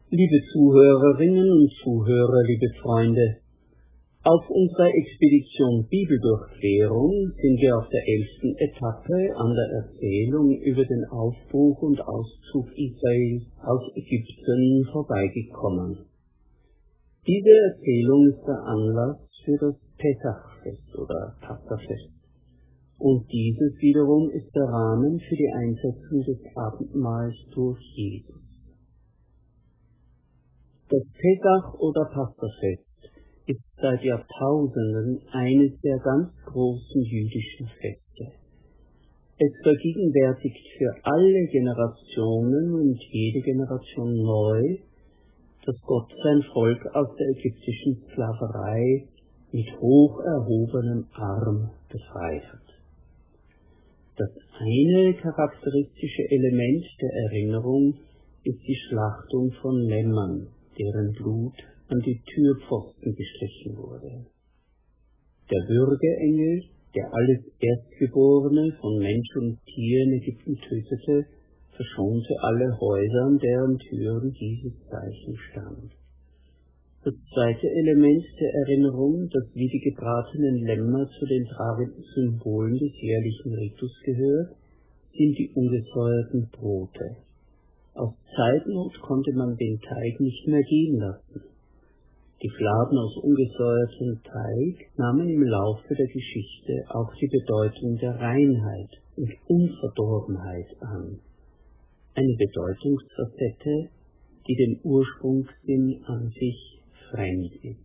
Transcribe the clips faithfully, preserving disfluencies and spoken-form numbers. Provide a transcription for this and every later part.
Liebe Zuhörerinnen und Zuhörer, liebe Freunde, auf unserer Expedition Bibeldurchquerung sind wir auf der elften Etappe an der Erzählung über den Aufbruch und Auszug Israels aus Ägypten vorbeigekommen. Diese Erzählung ist der Anlass für das Pessachfest oder Passafest. Und dieses wiederum ist der Rahmen für die Einsetzung des Abendmahls durch Jesus. Das Pessach- oder Passafest ist seit Jahrtausenden eines der ganz großen jüdischen Feste. Es vergegenwärtigt für alle Generationen und jede Generation neu, dass Gott sein Volk aus der ägyptischen Sklaverei mit hoch erhobenem Arm befreit hat. Das eine charakteristische Element der Erinnerung ist die Schlachtung von Lämmern, deren Blut an die Türpfosten gestrichen wurde. Der Würgeengel, der alles Erstgeborene von Mensch und Tier in Ägypten tötete, verschonte alle Häuser, an deren Türen dieses Zeichen stand. Das zweite Element der Erinnerung, das wie die gebratenen Lämmer zu den tragenden Symbolen des jährlichen Ritus gehört, sind die ungesäuerten Brote. Aus Zeitnot konnte man den Teig nicht mehr gehen lassen. Die Fladen aus ungesäuertem Teig nahmen im Laufe der Geschichte auch die Bedeutung der Reinheit und Unverdorbenheit an. Eine Bedeutungsfacette, die dem Ursprungssinn an sich fremd ist.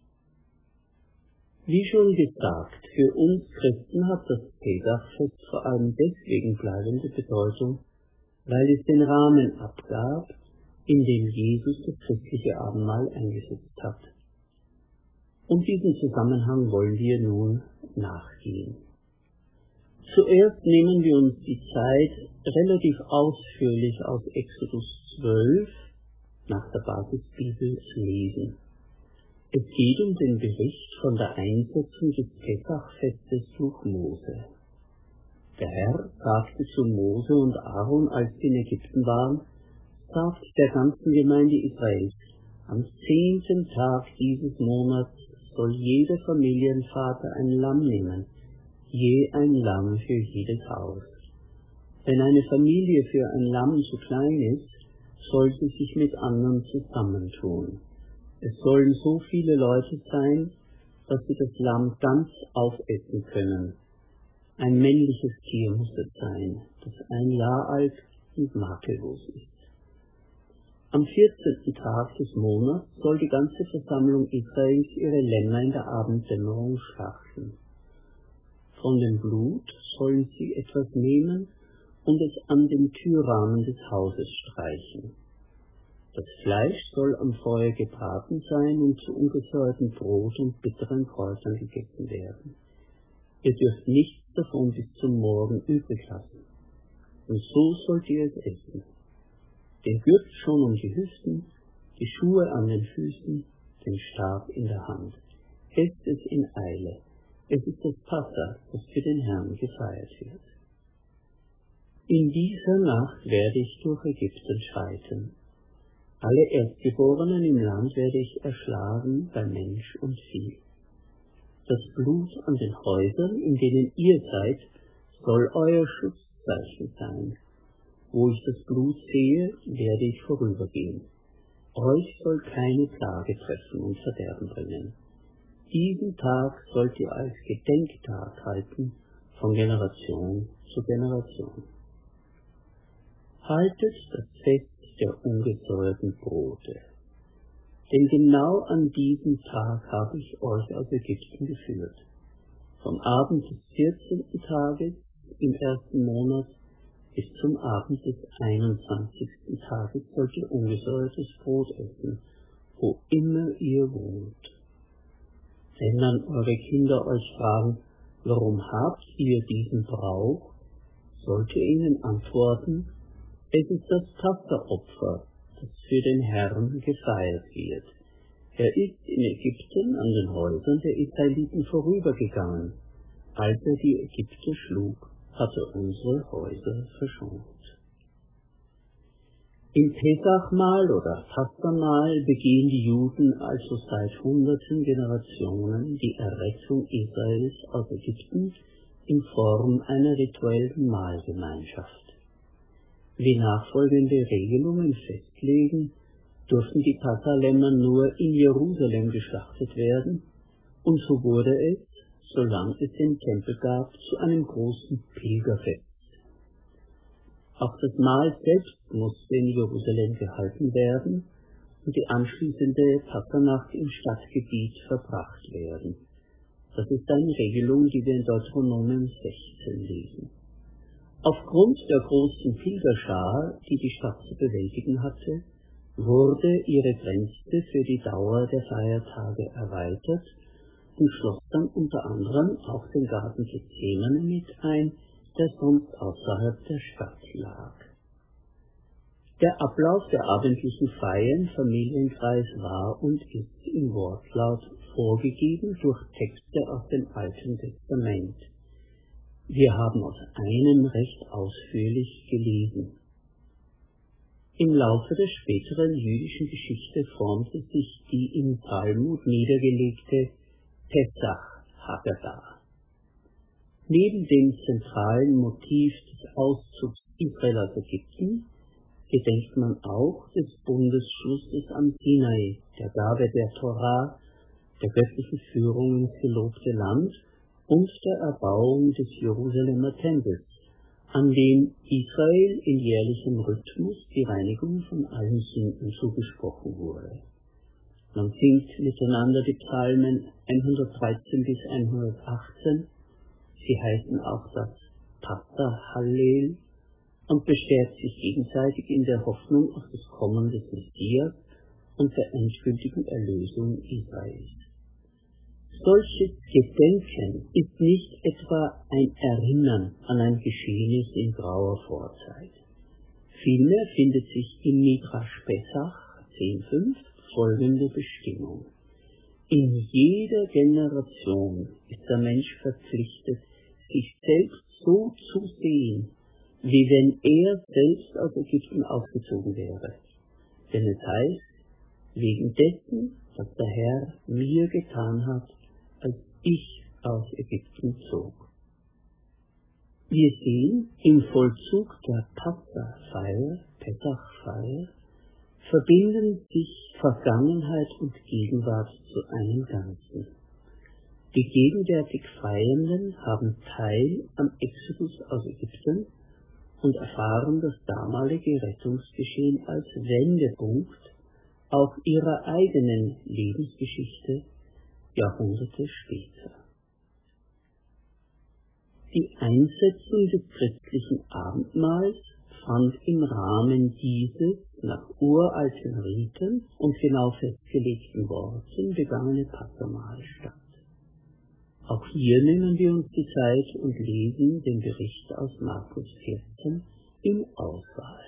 Wie schon gesagt, für uns Christen hat das Pessachfest vor allem deswegen bleibende Bedeutung, weil es den Rahmen abgab, in dem Jesus das christliche Abendmahl eingesetzt hat. Und diesen Zusammenhang wollen wir nun nachgehen. Zuerst nehmen wir uns die Zeit, relativ ausführlich aus Exodus zwölf nach der Basisbibel zu lesen. Es geht um den Bericht von der Einsetzung des Pessachfestes durch Mose. Der Herr sagte zu Mose und Aaron, als sie in Ägypten waren, sagt der ganzen Gemeinde Israels, am zehnten Tag dieses Monats soll jeder Familienvater ein Lamm nehmen, je ein Lamm für jedes Haus. Wenn eine Familie für ein Lamm zu klein ist, soll sie sich mit anderen zusammentun. Es sollen so viele Leute sein, dass sie das Lamm ganz aufessen können. Ein männliches Tier muss es sein, das ein Jahr alt und makellos ist. Am vierzehnten Tag des Monats soll die ganze Versammlung Israels ihre Lämmer in der Abenddämmerung schlachten. Von dem Blut sollen sie etwas nehmen und es an den Türrahmen des Hauses streichen. Das Fleisch soll am Feuer gebraten sein und zu ungesäuertem Brot und bitteren Kräutern gegessen werden. Ihr dürft nichts davon bis zum Morgen übrig lassen. Und so sollt ihr es essen. Den Gürtel schon um die Hüften, die Schuhe an den Füßen, den Stab in der Hand. Esst es in Eile. Es ist das Passa, das für den Herrn gefeiert wird. In dieser Nacht werde ich durch Ägypten schreiten. Alle Erstgeborenen im Land werde ich erschlagen bei Mensch und Vieh. Das Blut an den Häusern, in denen ihr seid, soll euer Schutzzeichen sein. Wo ich das Blut sehe, werde ich vorübergehen. Euch soll keine Plage treffen und Verderben bringen. Diesen Tag sollt ihr als Gedenktag halten, von Generation zu Generation. Haltet das Fest der ungesäuerten Brote. Denn genau an diesem Tag habe ich euch aus Ägypten geführt. Vom Abend des vierzehnten Tages im ersten Monat bis zum Abend des einundzwanzigsten Tages sollt ihr ungesäuertes Brot essen, wo immer ihr wohnt. Wenn dann eure Kinder euch fragen, warum habt ihr diesen Brauch, sollt ihr ihnen antworten, es ist das Passaopfer, das für den Herrn gefeiert wird. Er ist in Ägypten an den Häusern der Israeliten vorübergegangen. Als er die Ägypter schlug, hat er unsere Häuser verschont. Im Pesachmahl oder Passamahl begehen die Juden also seit hunderten Generationen die Errettung Israels aus Ägypten in Form einer rituellen Mahlgemeinschaft. Wie nachfolgende Regelungen festlegen, durften die Passalämmer nur in Jerusalem geschlachtet werden, und so wurde es, solange es den Tempel gab, zu einem großen Pilgerfest. Auch das Mahl selbst musste in Jerusalem gehalten werden und die anschließende Passaнаcht im Stadtgebiet verbracht werden. Das ist eine Regelung, die wir in Deuteronomium sechzehn lesen. Aufgrund der großen Pilgerschar, die die Stadt zu bewältigen hatte, wurde ihre Grenze für die Dauer der Feiertage erweitert und schloss dann unter anderem auch den Garten Gethsemane mit ein, der sonst außerhalb der Stadt lag. Der Ablauf der abendlichen Feier im Familienkreis war und ist im Wortlaut vorgegeben durch Texte aus dem Alten Testament. Wir haben aus einem recht ausführlich gelesen. Im Laufe der späteren jüdischen Geschichte formte sich die im Talmud niedergelegte Pesach-Haggadah. Neben dem zentralen Motiv des Auszugs Israel aus Ägypten gedenkt man auch des Bundesschlusses am Sinai, der Gabe der Torah, der göttlichen Führung ins gelobte Land und der Erbauung des Jerusalemer Tempels, an dem Israel in jährlichem Rhythmus die Reinigung von allen Sünden zugesprochen wurde. Man singt miteinander die Psalmen hundertdreizehn bis hundertachtzehn, sie heißen auch das Passah-Hallel und bestärkt sich gegenseitig in der Hoffnung auf das Kommen des Messias und der endgültigen Erlösung Israels. Solches Gedenken ist nicht etwa ein Erinnern an ein Geschehnis in grauer Vorzeit. Vielmehr findet sich in Midrash Pesach zehn fünf folgende Bestimmung: In jeder Generation ist der Mensch verpflichtet, sich selbst so zu sehen, wie wenn er selbst aus Ägypten ausgezogen wäre. Denn es heißt, wegen dessen, was der Herr mir getan hat, als ich aus Ägypten zog. Wir sehen, im Vollzug der Passah-Feier, Pesach-Feier, verbinden sich Vergangenheit und Gegenwart zu einem Ganzen. Die gegenwärtig Feiernden haben Teil am Exodus aus Ägypten und erfahren das damalige Rettungsgeschehen als Wendepunkt auch ihrer eigenen Lebensgeschichte Jahrhunderte später. Die Einsetzung des christlichen Abendmahls fand im Rahmen dieses nach uralten Riten und genau festgelegten Worten begangene Passamahl statt. Auch hier nehmen wir uns die Zeit und lesen den Bericht aus Markus vierzehn in Auswahl.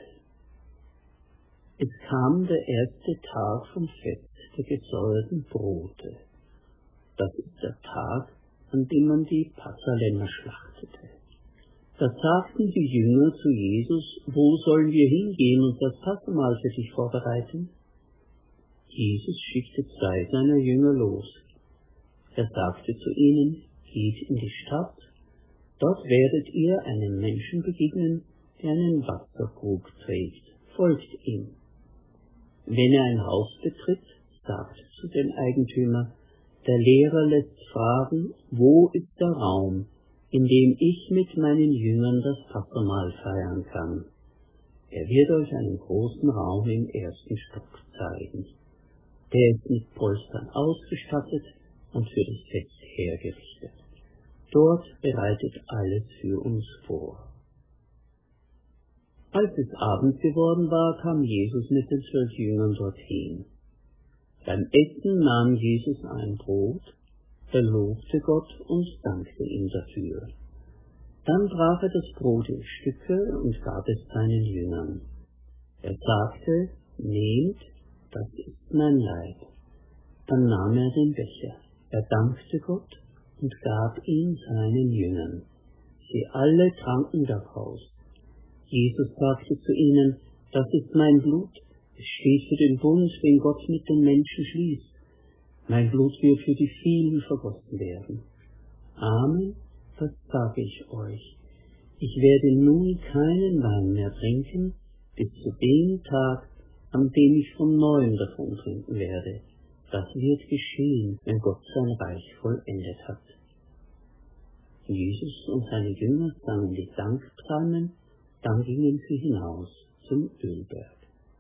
Es kam der erste Tag vom Fest der gesäuerten Brote. Das ist der Tag, an dem man die Passalämmer schlachtete. Da sagten die Jünger zu Jesus: Wo sollen wir hingehen und das Passamahl für dich vorbereiten? Jesus schickte zwei seiner Jünger los. Er sagte zu ihnen: Geht in die Stadt, dort werdet ihr einem Menschen begegnen, der einen Wasserkrug trägt. Folgt ihm. Wenn er ein Haus betritt, sagt zu dem Eigentümer: Der Lehrer lässt fragen, wo ist der Raum, in dem ich mit meinen Jüngern das Passamahl feiern kann. Er wird euch einen großen Raum im ersten Stock zeigen. Der ist mit Polstern ausgestattet und für das Fest hergerichtet. Dort bereitet alles für uns vor. Als es Abend geworden war, kam Jesus mit den zwölf Jüngern dorthin. Beim Essen nahm Jesus ein Brot, er lobte Gott und dankte ihm dafür. Dann brach er das Brot in Stücke und gab es seinen Jüngern. Er sagte: Nehmt, das ist mein Leib. Dann nahm er den Becher. Er dankte Gott und gab ihn seinen Jüngern. Sie alle tranken daraus. Jesus sagte zu ihnen: Das ist mein Blut, es steht für den Bund, den Gott mit den Menschen schließt. Mein Blut wird für die vielen vergossen werden. Amen, das sage ich euch. Ich werde nun keinen Wein mehr trinken, bis zu dem Tag, an dem ich von neuem davon trinken werde. Das wird geschehen, wenn Gott sein Reich vollendet hat. Jesus und seine Jünger sangen die Dankpsalmen, dann gingen sie hinaus zum Ölberg.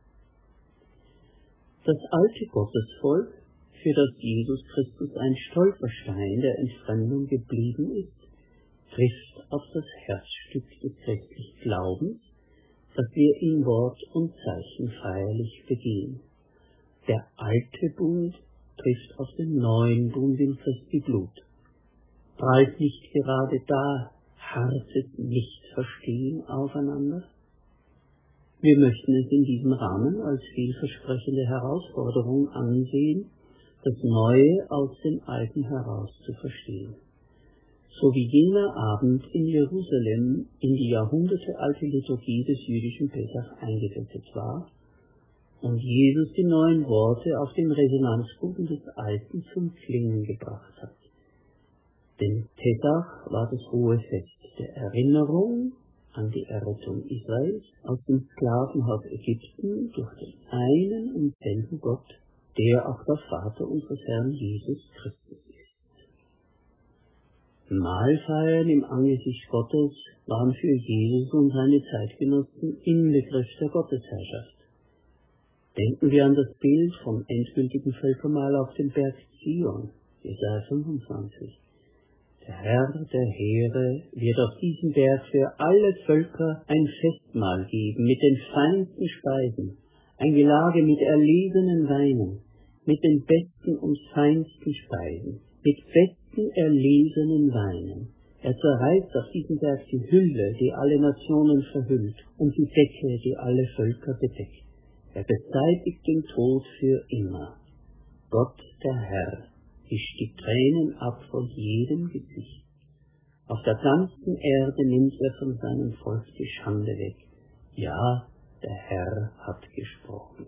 Das alte Gottesvolk, für das Jesus Christus ein Stolperstein der Entfremdung geblieben ist, trifft auf das Herzstück des christlichen Glaubens, das wir in Wort und Zeichen feierlich begehen. Der alte Bund trifft auf den neuen Bund in Christi Blut. Prallt nicht gerade da hartes Nichtverstehen aufeinander? Wir möchten es in diesem Rahmen als vielversprechende Herausforderung ansehen, das Neue aus dem Alten heraus zu verstehen. So wie jener Abend in Jerusalem in die jahrhundertealte Liturgie des jüdischen Pesach eingebettet war und Jesus die neuen Worte auf den Resonanzboden des Alten zum Klingen gebracht hat. Denn Pesach war das hohe Fest der Erinnerung an die Errettung Israels aus dem Sklavenhaus Ägypten durch den einen und selben Gott, der auch der Vater unseres Herrn Jesus Christus ist. Mahlfeiern im Angesicht Gottes waren für Jesus und seine Zeitgenossen Inbegriff der Gottesherrschaft. Denken wir an das Bild vom endgültigen Völkermahl auf dem Berg Zion, Jesaja fünfundzwanzig. Der Herr der Heere wird auf diesem Berg für alle Völker ein Festmahl geben mit den feinsten Speisen, ein Gelage mit erlesenen Weinen, mit den besten und feinsten Speisen, mit besten erlesenen Weinen. Er zerreißt auf diesem Berg die Hülle, die alle Nationen verhüllt, und die Decke, die alle Völker bedeckt. Er beseitigt den Tod für immer. Gott, der Herr, wischt die Tränen ab von jedem Gesicht. Auf der ganzen Erde nimmt er von seinem Volk die Schande weg. Ja, der Herr hat gesprochen.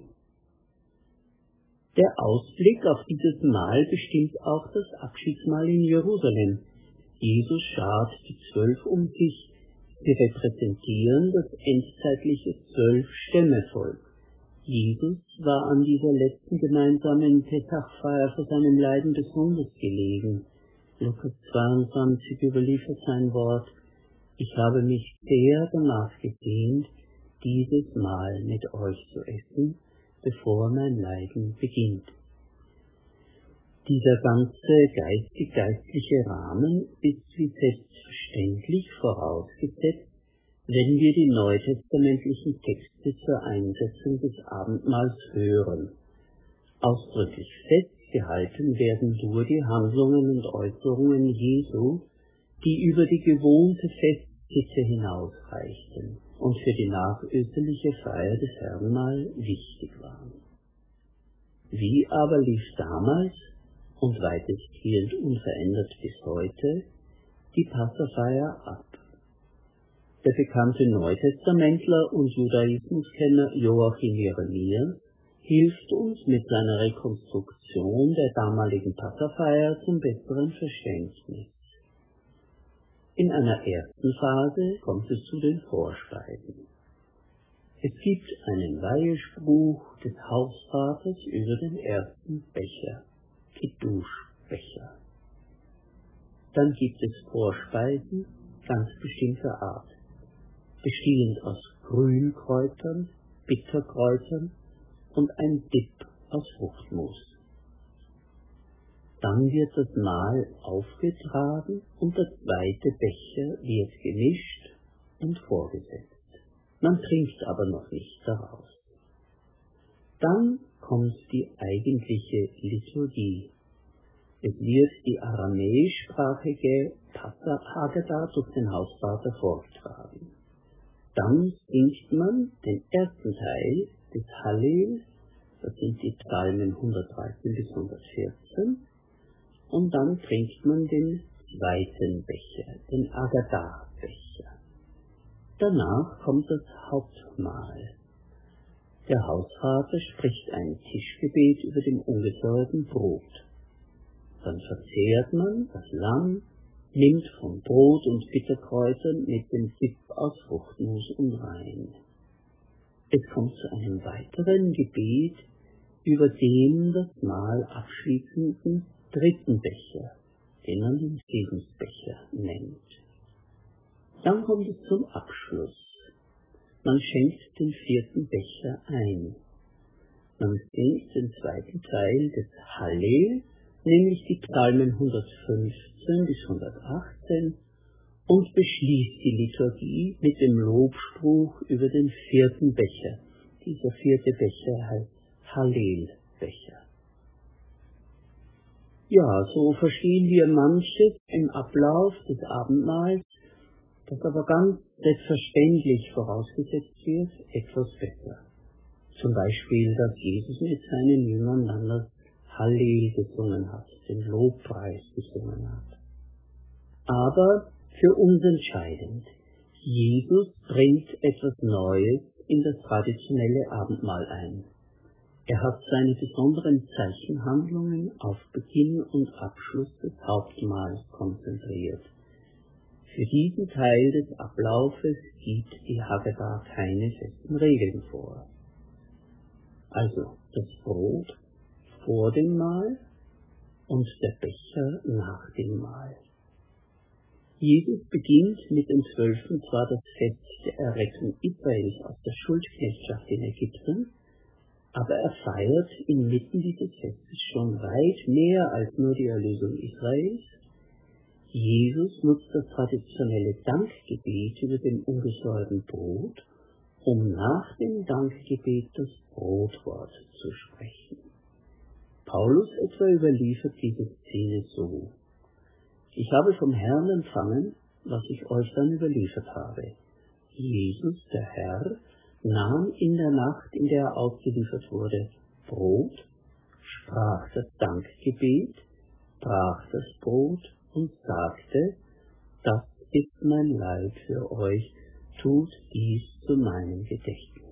Der Ausblick auf dieses Mahl bestimmt auch das Abschiedsmahl in Jerusalem. Jesus schart die Zwölf um sich. Sie repräsentieren das endzeitliche Zwölf-Stämme-Volk. Jesus war an dieser letzten gemeinsamen Pesachfeier vor seinem Leiden besonders gelegen. Lukas zweiundzwanzig überliefert sein Wort: Ich habe mich sehr danach gesehnt, dieses Mahl mit euch zu essen, bevor mein Leiden beginnt. Dieser ganze geistig-geistliche Rahmen ist wie selbstverständlich vorausgesetzt, wenn wir die neutestamentlichen Texte zur Einsetzung des Abendmahls hören. Ausdrücklich festgehalten werden nur die Handlungen und Äußerungen Jesu, die über die gewohnte Festsitte hinausreichten und für die nachösterliche Feier des Herrnmahl wichtig waren. Wie aber lief damals und weitestgehend unverändert bis heute die Passafeier ab? Der bekannte Neutestamentler und Judaismuskenner Joachim Jeremias hilft uns mit seiner Rekonstruktion der damaligen Passafeier zum besseren Verständnis. In einer ersten Phase kommt es zu den Vorspeisen. Es gibt einen Weihespruch des Hausvaters über den ersten Becher, Kiddusch-Becher. Dann gibt es Vorspeisen ganz bestimmter Art, bestehend aus Grünkräutern, Bitterkräutern und ein Dip aus Fruchtmus. Dann wird das Mahl aufgetragen und der zweite Becher wird gemischt und vorgesetzt. Man trinkt aber noch nicht daraus. Dann kommt die eigentliche Liturgie. Es wird die aramäischsprachige Passach-Haggadah durch den Hausvater vorgetragen. Dann singt man den ersten Teil des Hallel, das sind die Psalmen hundertdreizehn bis hundertvierzehn, und dann trinkt man den zweiten Becher, den Haggadah-Becher. Danach kommt das Hauptmahl. Der Hausvater spricht ein Tischgebet über dem ungesäuerten Brot. Dann verzehrt man das Lamm, nimmt von Brot und Bitterkräutern mit dem Sipp aus Fruchtmus und Wein. Es kommt zu einem weiteren Gebet über den das Mahl abschließenden dritten Becher, den man den Segensbecher nennt. Dann kommt es zum Abschluss. Man schenkt den vierten Becher ein. Man singt den zweiten Teil des Hallel, nämlich die Psalmen hundertfünfzehn bis hundertachtzehn, und beschließt die Liturgie mit dem Lobspruch über den vierten Becher. Dieser vierte Becher heißt Hallelbecher. Ja, so verstehen wir manches im Ablauf des Abendmahls, das aber ganz selbstverständlich vorausgesetzt wird, etwas besser. Zum Beispiel, dass Jesus mit seinen Jüngern dann das Hallel gesungen hat, den Lobpreis gesungen hat. Aber für uns entscheidend, Jesus bringt etwas Neues in das traditionelle Abendmahl ein. Er hat seine besonderen Zeichenhandlungen auf Beginn und Abschluss des Hauptmahls konzentriert. Für diesen Teil des Ablaufes gibt die Haggadah keine festen Regeln vor. Also das Brot vor dem Mahl und der Becher nach dem Mahl. Jesus beginnt mit den Zwölfen zwar das Fest der Errettung Israels aus der Schuldknechtschaft in Ägypten, aber er feiert inmitten dieses Festes schon weit mehr als nur die Erlösung Israels. Jesus nutzt das traditionelle Dankgebet über dem ungesäuerten Brot, um nach dem Dankgebet das Brotwort zu sprechen. Paulus etwa überliefert diese Szene so: Ich habe vom Herrn empfangen, was ich euch dann überliefert habe. Jesus, der Herr, nahm in der Nacht, in der er ausgeliefert wurde, Brot, sprach das Dankgebet, brach das Brot und sagte, das ist mein Leib für euch, tut dies zu meinem Gedächtnis.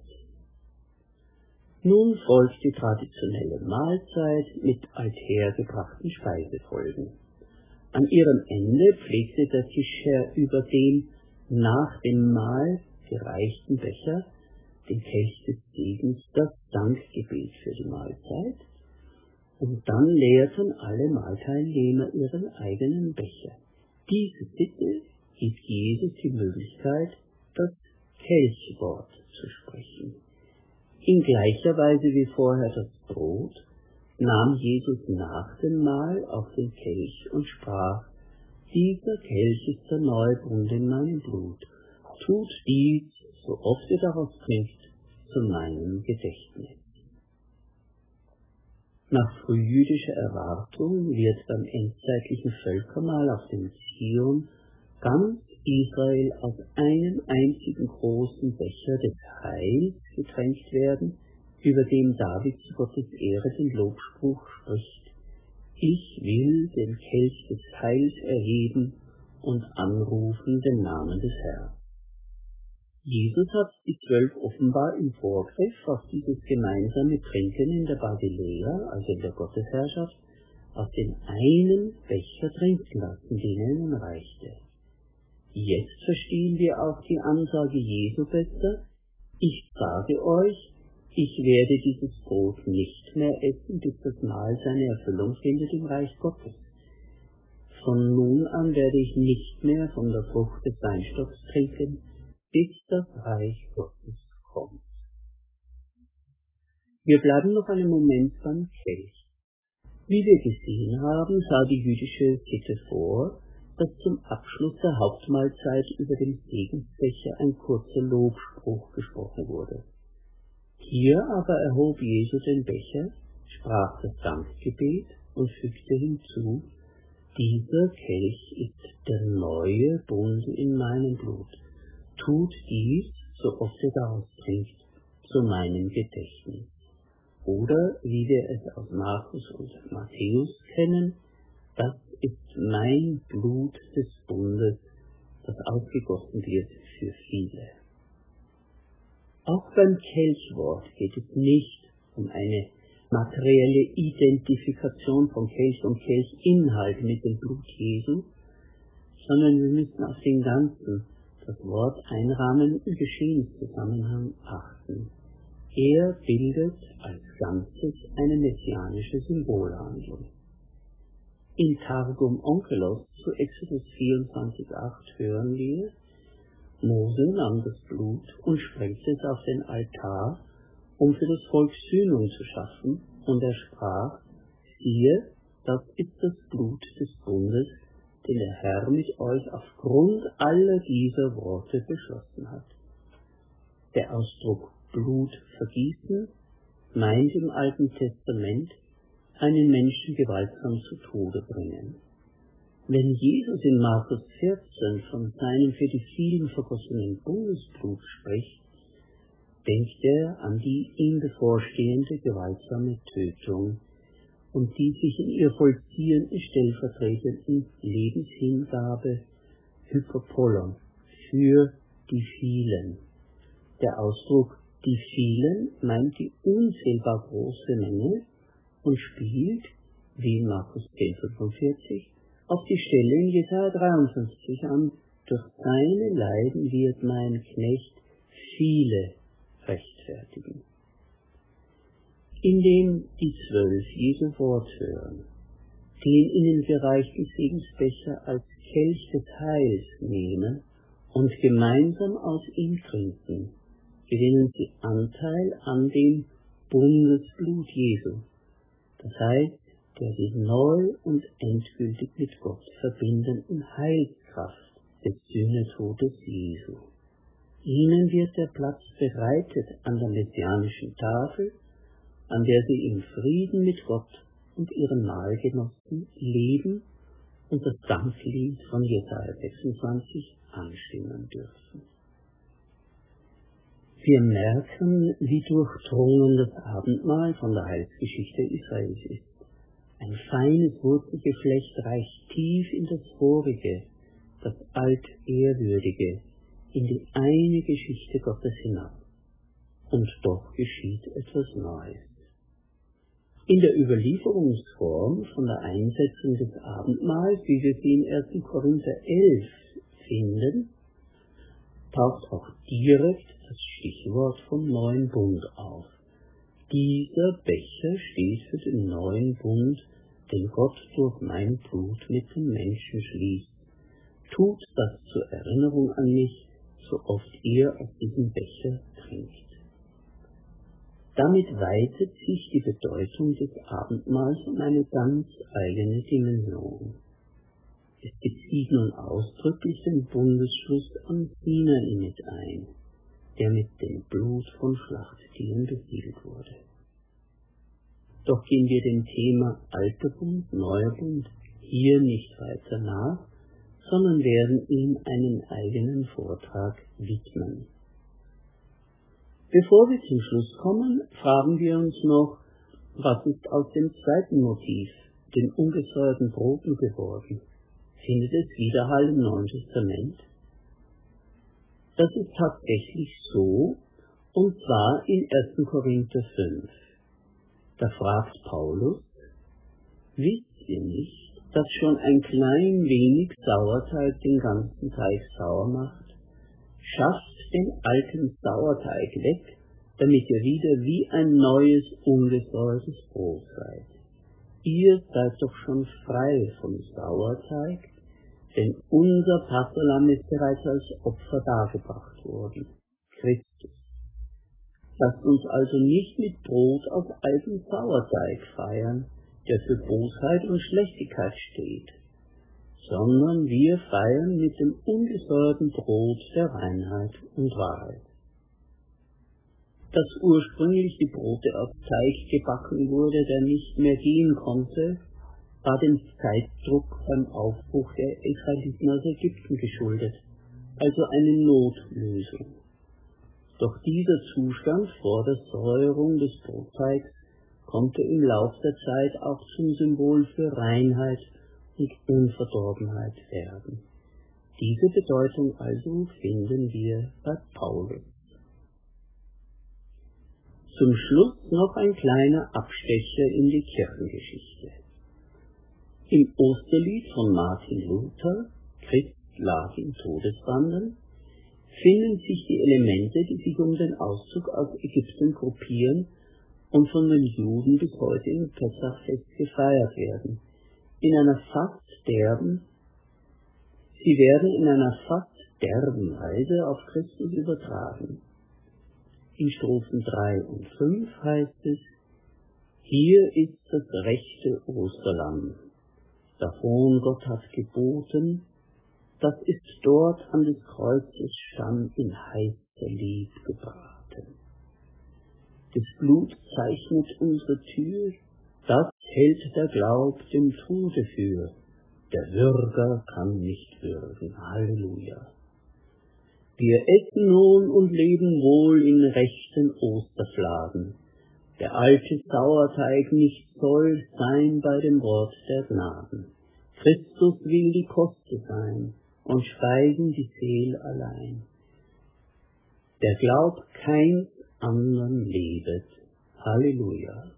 Nun folgt die traditionelle Mahlzeit mit althergebrachten Speisefolgen. An ihrem Ende pflegte der Tischherr über den nach dem Mahl gereichten Becher, den Kelch des Segens, das Dankgebet für die Mahlzeit, und dann leerten alle Mahlteilnehmer ihren eigenen Becher. Diese Sitte gibt Jesus die Möglichkeit, das Kelchwort zu sprechen. In gleicher Weise wie vorher das Brot nahm Jesus nach dem Mahl auf den Kelch und sprach, dieser Kelch ist der neue Bund in meinem Blut. Tut dies, so oft ihr daraus trinkt, zu meinem Gedächtnis. Nach frühjüdischer Erwartung wird beim endzeitlichen Völkermahl auf dem Zion ganz Israel aus einem einzigen großen Becher des Heils getränkt werden, über dem David zu Gottes Ehre den Lobspruch spricht: Ich will den Kelch des Heils erheben und anrufen den Namen des Herrn. Jesus hat die Zwölf offenbar im Vorgriff auf dieses gemeinsame Trinken in der Basileia, also in der Gottesherrschaft, aus dem einen Becher trinken lassen, den er ihnen reichte. Jetzt verstehen wir auch die Ansage Jesu besser: Ich sage euch, ich werde dieses Brot nicht mehr essen, bis das Mahl seine Erfüllung findet im Reich Gottes. Von nun an werde ich nicht mehr von der Frucht des Weinstocks trinken, bis das Reich Gottes kommt. Wir bleiben noch einen Moment beim Kelch. Wie wir gesehen haben, sah die jüdische Sitte vor, dass zum Abschluss der Hauptmahlzeit über dem Segensbecher ein kurzer Lobspruch gesprochen wurde. Hier aber erhob Jesu den Becher, sprach das Dankgebet und fügte hinzu, dieser Kelch ist der neue Bund in meinem Blut. Tut dies, so oft ihr daraus trinkt, zu meinem Gedächtnis. Oder, wie wir es aus Markus und Matthäus kennen, das ist mein Blut des Bundes, das ausgegossen wird für viele. Auch beim Kelchwort geht es nicht um eine materielle Identifikation von Kelch und Kelchinhalt mit dem Blut Jesu, sondern wir müssen auf den ganzen, das Wort einrahmen, im Geschehenszusammenhang achten. Er bildet als Ganzes eine messianische Symbolhandlung. In Targum Onkelos zu Exodus vierundzwanzig acht hören wir: Mose nahm das Blut und sprengte es auf den Altar, um für das Volk Sühnung zu schaffen, und er sprach: Siehe, das ist das Blut des Bundes, den der Herr mit euch aufgrund aller dieser Worte beschlossen hat. Der Ausdruck Blut vergießen meint im Alten Testament einen Menschen gewaltsam zu Tode bringen. Wenn Jesus in Markus vierzehn von seinem für die vielen vergossenen Bundesblut spricht, denkt er an die ihm bevorstehende gewaltsame Tötung und die sich in ihr vollziehende stellvertretenden Lebenshingabe Hyperpollon für die vielen. Der Ausdruck die vielen meint die unzählbar große Menge und spielt, wie in Markus zehn fünfundvierzig, auf die Stelle in Jesaja dreiundfünfzig an: Durch seine Leiden wird mein Knecht viele rechtfertigen. Indem die Zwölf Jesu Wort hören, den ihnen gereichten Segensbecher als Kelch des Heils nehmen und gemeinsam aus ihm trinken, gewinnen sie Anteil an dem Bundesblut Jesu, das heißt, der sie neu und endgültig mit Gott verbindenden Heilskraft des Sühnetodes Jesu. Ihnen wird der Platz bereitet an der messianischen Tafel, an der sie im Frieden mit Gott und ihren Mahlgenossen leben und das Danklied von Jesaja sechsundzwanzig anstimmen dürfen. Wir merken, wie durchdrungen das Abendmahl von der Heilsgeschichte Israels ist. Ein feines Wurzelgeflecht reicht tief in das Vorige, das Altehrwürdige, in die eine Geschichte Gottes hinab. Und doch geschieht etwas Neues. In der Überlieferungsform von der Einsetzung des Abendmahls, wie wir sie in ersten Korinther elf finden, taucht auch direkt das Stichwort vom neuen Bund auf. Dieser Becher steht für den neuen Bund, den Gott durch mein Blut mit den Menschen schließt. Tut das zur Erinnerung an mich, so oft ihr aus diesem Becher trinkt. Damit weitet sich die Bedeutung des Abendmahls um eine ganz eigene Dimension. Es bezieht nun ausdrücklich den Bundesschluss am Sinai mit ein, der mit dem Blut von Schlachttieren besiegelt wurde. Doch gehen wir dem Thema Alter Bund, Neuer Bund hier nicht weiter nach, sondern werden ihm einen eigenen Vortrag widmen. Bevor wir zum Schluss kommen, fragen wir uns noch, was ist aus dem zweiten Motiv, den ungesäuerten Broten, geworden? Findet es Widerhall im Neuen Testament? Das ist tatsächlich so, und zwar in ersten Korinther fünf. Da fragt Paulus: Wisst ihr nicht, dass schon ein klein wenig Sauerteig den ganzen Teig sauer macht? Schafft den alten Sauerteig weg, damit ihr wieder wie ein neues, ungesäuertes Brot seid. Ihr seid doch schon frei vom Sauerteig, denn unser Passahlamm ist bereits als Opfer dargebracht worden, Christus. Lasst uns also nicht mit Brot aus altem Sauerteig feiern, der für Bosheit und Schlechtigkeit steht, sondern wir feiern mit dem ungesäuerten Brot der Reinheit und Wahrheit. Dass ursprünglich die Brote aus Teig gebacken wurde, der nicht mehr gehen konnte, war dem Zeitdruck beim Aufbruch der Israeliten aus Ägypten geschuldet, also eine Notlösung. Doch dieser Zustand vor der Säuerung des Brotteigs konnte im Lauf der Zeit auch zum Symbol für Reinheit und Unverdorbenheit werden. Diese Bedeutung also finden wir bei Paulus. Zum Schluss noch ein kleiner Abstecher in die Kirchengeschichte. Im Osterlied von Martin Luther, Christ lag in Todeswandeln, finden sich die Elemente, die sich um den Auszug aus Ägypten gruppieren und von den Juden bis heute im Pessachfest gefeiert werden. In einer fast derben, sie werden in einer fast derben Weise auf Christus übertragen. In Strophen drei und fünf heißt es: Hier ist das rechte Osterlamm, davon Gott hat geboten, das ist dort an des Kreuzes Stamm in heißer Lieb gebraten. Des Blut zeichnet unsere Tür, das hält der Glaub dem Tode für, der Würger kann nicht würgen. Halleluja. Wir essen nun und leben wohl in rechten Osterfladen. Der alte Sauerteig nicht soll sein bei dem Wort der Gnaden. Christus will die Koste sein und speisen die Seel allein. Der Glaub keins andern lebet. Halleluja.